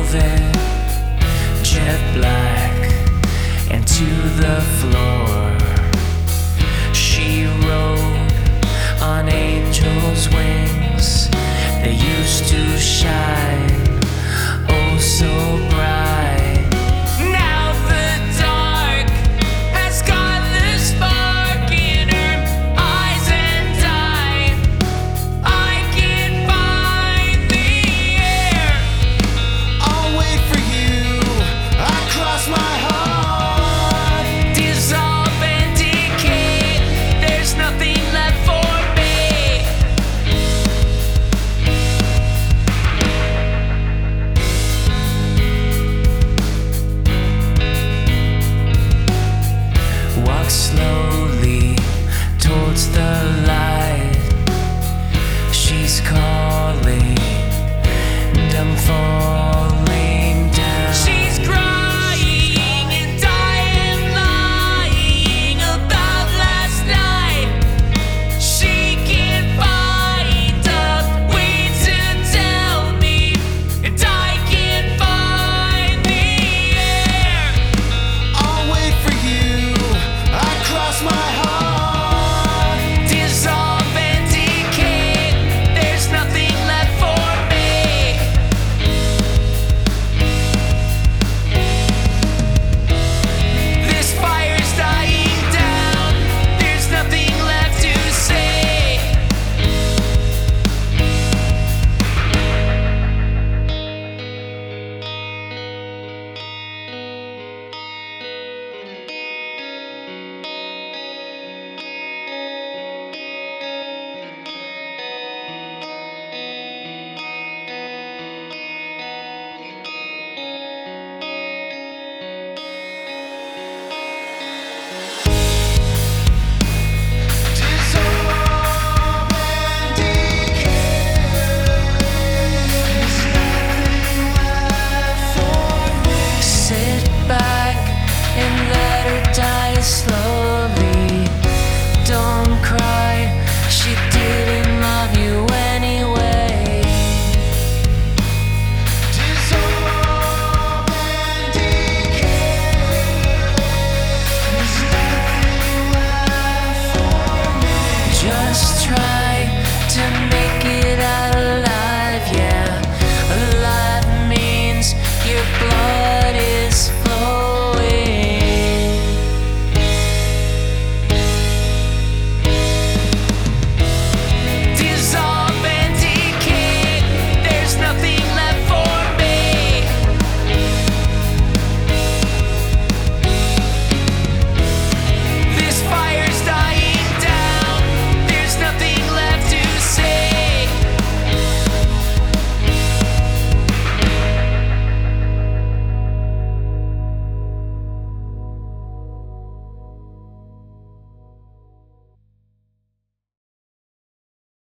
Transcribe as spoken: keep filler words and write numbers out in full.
velvet, jet black, and to the floor. She rode on angels' wings. They used to shine oh so bright. Now the dark has got the spark in her eyes, and I, I can't find the air. I'll wait for you. I cross my